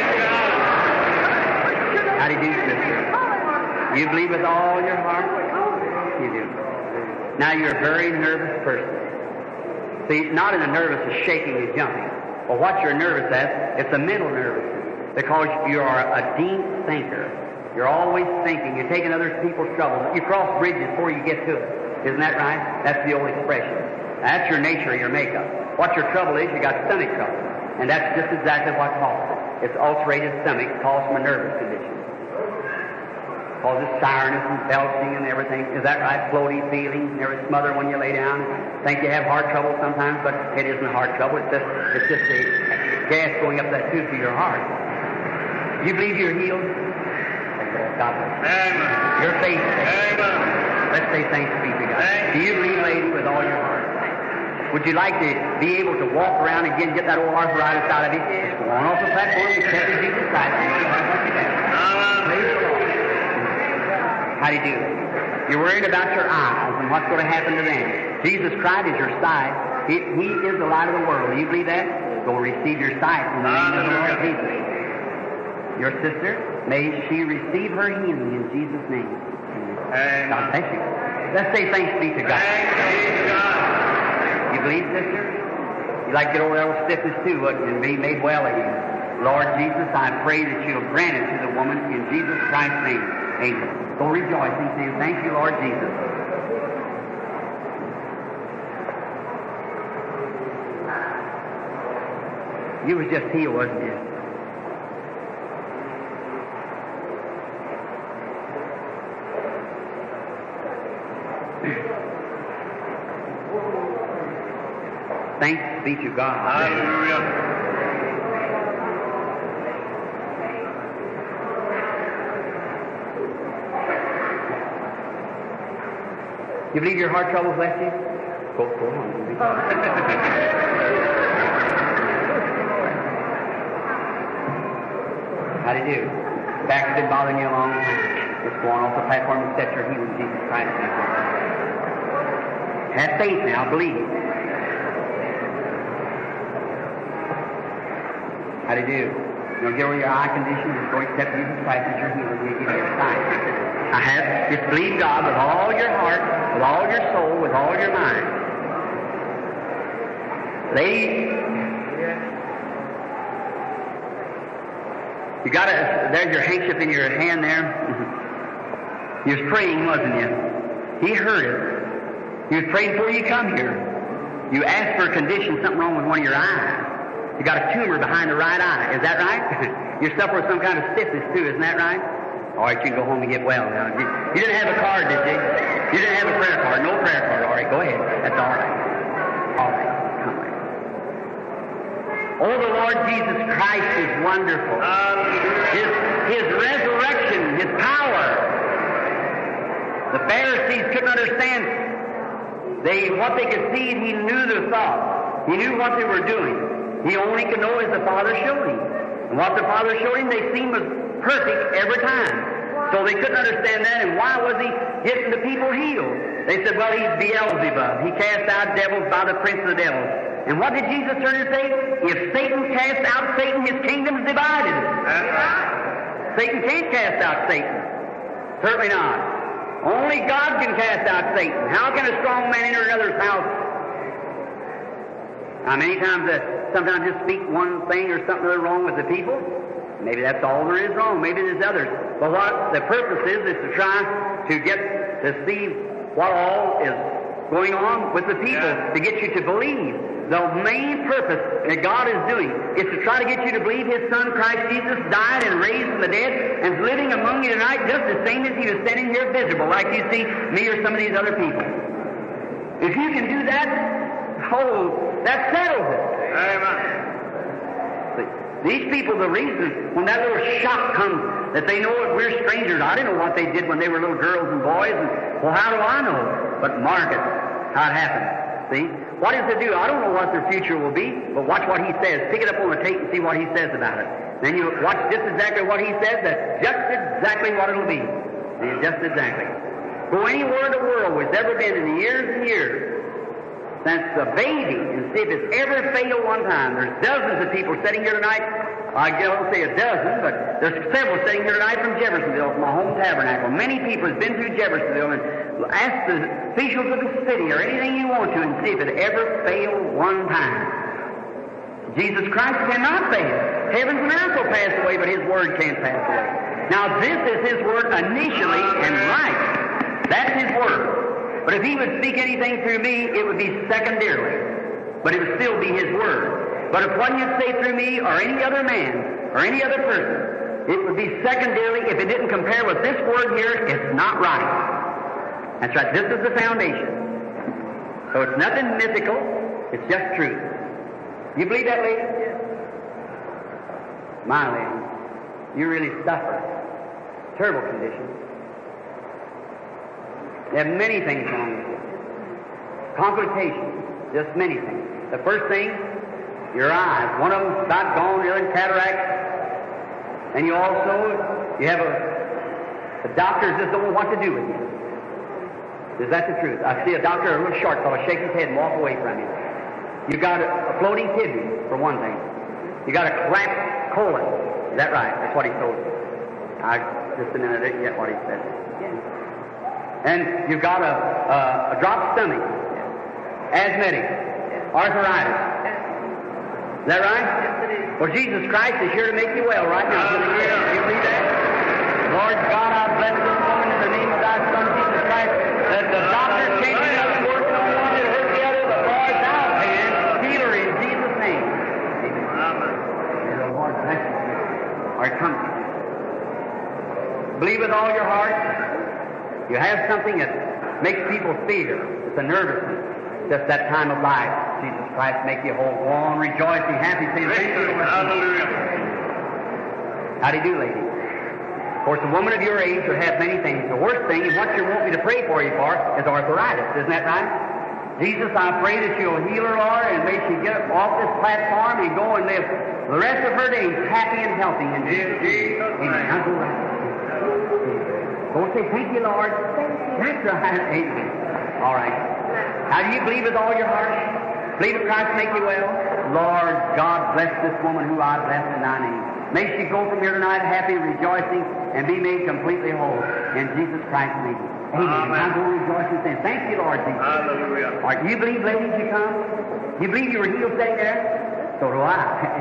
How do you do, sister? You believe with all your heart? You do. Now you're a very nervous person. See, not in a nervous as shaking and jumping. But what you're nervous at, it's a mental nervousness. Because you are a deep thinker. You're always thinking. You're taking other people's troubles. You cross bridges before you get to it. Isn't that right? That's the old expression. That's your nature, your makeup. What your trouble is, you got stomach trouble. And that's just exactly what causes it. It's ulcerated stomach caused from a nervous condition. Causes tiredness and belching and everything. Is that right? Floaty feelings, never smother when you lay down. Think you have heart trouble sometimes, but it isn't heart trouble. It's just the gas going up that tube to your heart. Do you believe you're healed? God bless you. Your faith. Let's say thanks be to God. Do you believe, lady, with all your heart? Would you like to be able to walk around again, get that old arthritis out of you? Just go on off the platform, accept Jesus Christ. Praise the Lord. How do you do? You're worried about your eyes and what's going to happen to them. Jesus Christ is your sight. He is the light of the world. Do you believe that? Go receive your sight in the name of the Lord Jesus. Your sister, may she receive her healing in Jesus' name. God bless you. Let's say thanks be to God. You believe, sister? You'd like to get over that old stiffness too, wouldn't you, and be made well again. Lord Jesus, I pray that you'll grant it to the woman in Jesus Christ's name. Amen. Go rejoicing, saying, thank you, Lord Jesus. You was just healed, wasn't you? Thanks be to God. Hallelujah. You believe your heart troubles left you? Go on. How do you do? Back has been bothering you a long time. Just go on off the platform and set your healing in Jesus Christ. Have faith now. Believe. How do you do? You don't get over your eye condition. Just go accept Jesus Christ as your healer. You give your sight. Just believe God with all your heart, with all your soul, with all your mind. You got there's your handkerchief in your hand there. You was praying, wasn't you? He heard it. You was praying before you come here. You asked for a condition, something wrong with one of your eyes. You got a tumor behind the right eye. Is that right? You're suffering with some kind of stiffness too, isn't that right? All right, you can go home and get well now. You didn't have a card, did you? You didn't have a prayer card. No prayer card. All right, go ahead. That's all right. All right. Come on. Oh, the Lord Jesus Christ is wonderful. His resurrection, His power. The Pharisees couldn't understand what they could see, and he knew their thoughts. He knew what they were doing. He only could know as the Father showed him. And what the Father showed him, they seemed was perfect every time. So they couldn't understand that, and why was he getting the people healed? They said, well, he's Beelzebub. He casts out devils by the prince of the devils. And what did Jesus turn and say? If Satan casts out Satan, his kingdom is divided. Satan can't cast out Satan. Certainly not. Only God can cast out Satan. How can a strong man enter another's house? Now, many times, sometimes just speak one thing or something wrong with the people. Maybe that's all there is wrong. Maybe there's others. But what the purpose is to try to get to see what all is going on with the people, to get you to believe. The main purpose that God is doing is to try to get you to believe His Son, Christ Jesus, died and raised from the dead and is living among you tonight just the same as He was standing here visible, like you see me or some of these other people. If you can do that, that settles it. Amen. These people, the reason when that little shock comes that they know that we're strangers, I didn't know what they did when they were little girls and boys, and, well, how do I know? But mark it, how it happened. See? What does it do? I don't know what their future will be, but watch what he says. Pick it up on the tape and see what he says about it. Then you watch just exactly what he says. That's just exactly what it'll be. See, just exactly. Go anywhere in the world where it's ever been in the years and years since the baby, and see if it's ever failed one time. There's dozens of people sitting here tonight. I don't say a dozen, but there's several sitting here tonight from Jeffersonville, from my home tabernacle. Many people have been through Jeffersonville, and ask the officials of the city or anything you want to and see if it ever failed one time. Jesus Christ cannot fail. Heavens and earth will pass away, but His Word can't pass away. Now this is His Word initially and right. That's His Word. But if He would speak anything through me, it would be secondarily. But it would still be His Word. But if what You'd say through me or any other man or any other person, it would be secondarily. If it didn't compare with this Word here, it's not right. That's right. This is the foundation. So it's nothing mythical. It's just truth. You believe that, lady? Yes. My lady, you really suffer. Terrible condition. There are many things wrong with you. Complications, just many things. The first thing, your eyes. One of them's about gone, the other in cataract. And you have the doctors just don't know what to do with you. Is that the truth? I see a doctor, a little short fellow, shake his head and walk away from you. You got a floating kidney, for one thing. You got a collapsed colon. Is that right? That's what he told me. Just a minute, I didn't get what he said. And you've got a dropped stomach, asthmatic, arthritis. Is that right? Yes, it is. Well, Jesus Christ is here to make you well right now. Do you believe that? Lord God, I bless this woman in the name of Thy Son, Jesus Christ, that the doctor can't do nothing working on one that hurt the other, but Lord, Thou can heal her in Jesus' name. Amen. Lord, bless you. All right, come. Believe with all your heart. You have something that makes people fear. It's a nervousness. Just that time of life. Jesus Christ make you whole. Go on, rejoicing, happy, saying, thank you, Lord. Hallelujah. How do you do, lady? Of course, a woman of your age would have many things. The worst thing, and what you want me to pray for you for, is arthritis. Isn't that right? Jesus, I pray that You'll heal her, Lord, and may she get off this platform and go and live the rest of her days happy and healthy. In Jesus' name. Amen. Now go right. Go say, thank you, Lord. That's right. Amen. All right. Now, do you believe with all your heart? Believe that Christ make you well? Lord God, bless this woman who I bless in Thy name. May she go from here tonight happy, rejoicing, and be made completely whole. In Jesus Christ's name. Amen. Now go rejoicing and say, thank you, Lord Jesus. Hallelujah. All right. You believe, ladies, you come? You believe you were healed sitting there? So do I.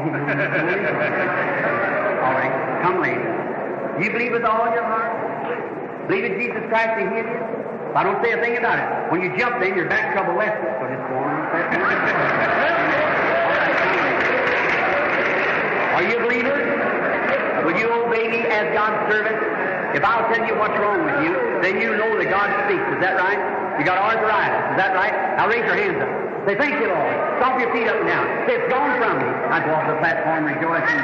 All right. Come, ladies. You believe with all your heart? Believe in Jesus Christ to heal you? I don't say a thing about it. When you jump in, your back trouble left it. So just go on. Are you a believer? Will you obey me as God's servant? If I'll tell you what's wrong with you, then you know that God speaks. Is that right? You got arthritis. Is that right? Now raise your hands up. Say, thank you, Lord. Stomp your feet up and down. Say, it's gone from me. I'd go off the platform rejoicing.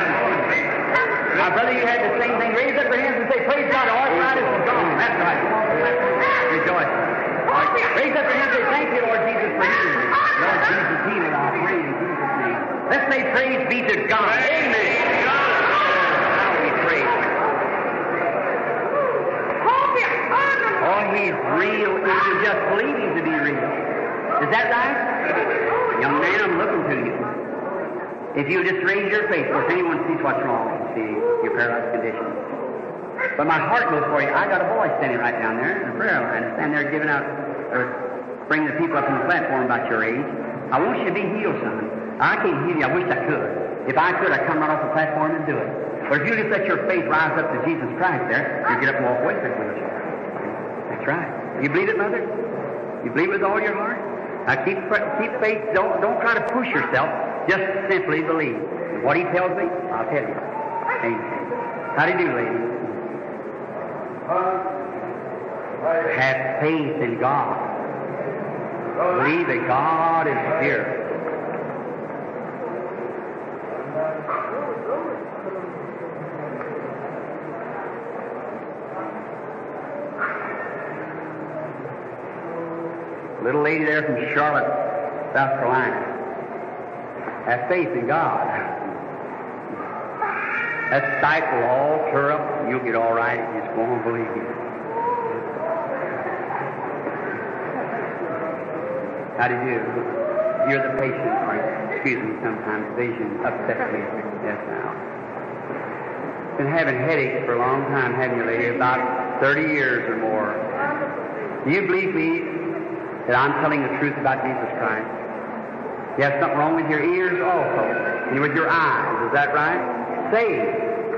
Arthritis. Now, brother, you had the same thing. Raise up your hands and say, praise God, arthritis is gone. That's right. Rejoice. Raise up your hands and say, thank you, Lord Jesus, for healing me. Lord Jesus, heal me, I pray in Jesus' name. Let's say praise be to God. Amen. How we praise. Oh, He's real if you just believe Him to be real. Is that right? Young man, I'm looking to you. If you just raise your face, or if anyone sees what's wrong, see your paralyzed condition. But my heart goes for you. I got a boy standing right down there in the prayer line, standing there giving out, or bringing the people up on the platform about your age. I want you to be healed, son. I can't heal you. I wish I could. If I could, I'd come right off the platform and do it. But if you just let your faith rise up to Jesus Christ there, you get up and walk away from it. That's right. You believe it, Mother? You believe it with all your heart? Now keep faith. Don't try to push yourself. Just simply believe. What He tells me, I'll tell you. Amen. How do you do, lady? Have faith in God. Believe that God is here. Little lady there from Charlotte, South Carolina. Have faith in God. That sight will all clear up. You'll get all right. Just go on and believe Him. How do you do? You're the patient. Or, excuse me, sometimes vision upsets me. Yes, now. Been having headaches for a long time, haven't you, lady? About 30 years or more. Do you believe me that I'm telling the truth about Jesus Christ? You have something wrong with your ears also, and with your eyes. Is that right? Saved.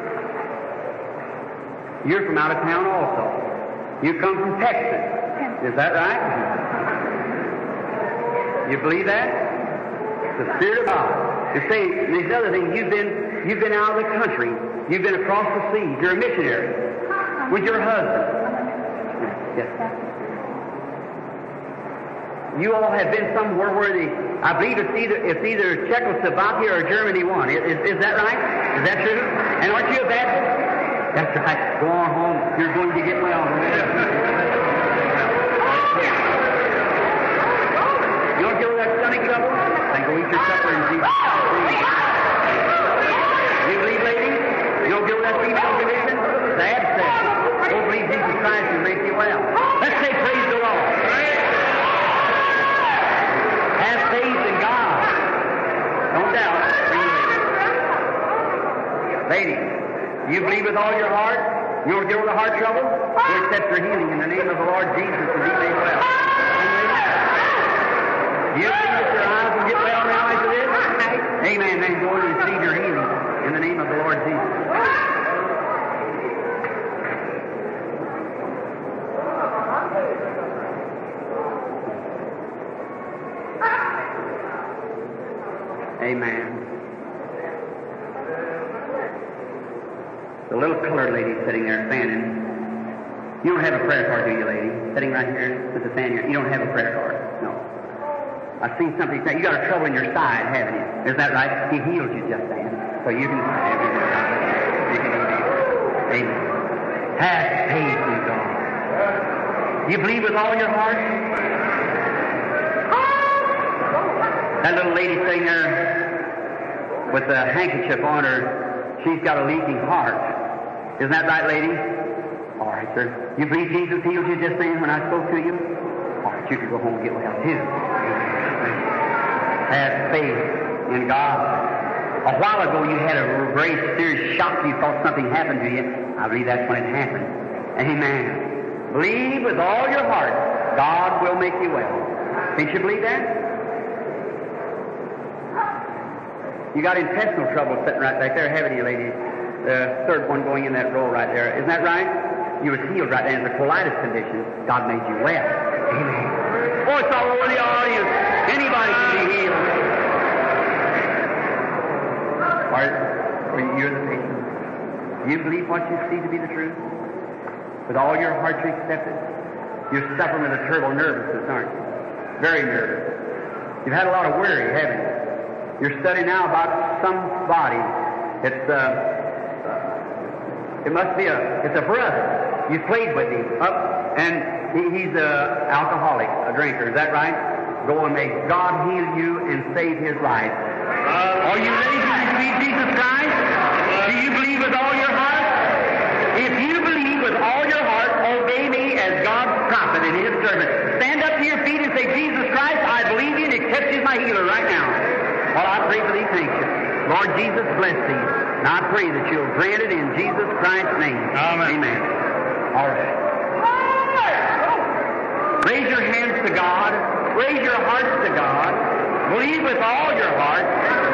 You're from out of town also. You come from Texas. Is that right? You believe that? The Spirit of God. You say these other things. You've been out of the country. You've been across the seas. You're a missionary with your husband. Yes. You all have been somewhere where I believe it's either Czechoslovakia or Germany one. Is that right? Is that true? And aren't you a Baptist? That's right. Go on home. You're going to get well. You don't deal with that stomach trouble? Then go eat your supper in Jesus' name. You believe, lady? You don't deal with that female condition? The abscess. Go believe Jesus Christ will make you well. Let's say praise the Lord. Have faith in God. Don't doubt. Lady, you believe with all your heart? You don't deal with the heart trouble? You accept your healing in the name of the Lord Jesus and be made well. You believe that your eyes will get well now after this? Amen. Then go and receive your healing in the name of the Lord Jesus. Amen. The little colored lady sitting there standing. You don't have a prayer card, do you, lady? Sitting right here with the fan here. You don't have a prayer card. No. I've seen something say, you got a trouble in your side, haven't you? Is that right? He healed you just then. So you can have it. You can be healed. Amen. Have faith in God. You believe with all your heart? That little lady sitting there with a handkerchief on her, she's got a leaking heart. Isn't that right, lady? All right, sir. You believe Jesus healed you just then when I spoke to you? All right, you can go home and get well, too. Have faith in God. A while ago you had a very serious shock. You thought something happened to you. I believe that's when it happened. Amen. Believe with all your heart. God will make you well. Can't you believe that? You got intestinal trouble sitting right back there, haven't you, lady? The third one going in that row right there. Isn't that right? You were healed right there. It's a colitis condition. God made you well. Amen. Oh, it's all over the audience. Anybody can be healed. Or you're the patient. You believe what you see to be the truth? With all your heart you accept it? You're suffering with a terrible nervousness, aren't you? Very nervous. You've had a lot of worry, haven't you? You're studying now about somebody. It's a brother. You played with him up And he's an alcoholic, a drinker. Is that right? Go and may God heal you and save his life. Are you ready to receive Jesus Christ? Do you believe with all your heart? If you believe with all your heart, obey me as God's prophet and his servant. Stand up to your feet and say, Jesus Christ, I believe you and accept you as my healer right now. While I pray for these things. Lord Jesus, bless these. And I pray that you'll grant it in Jesus Christ's name. Amen. Amen. All right. Raise your hands to God. Raise your hearts to God. Believe with all your heart.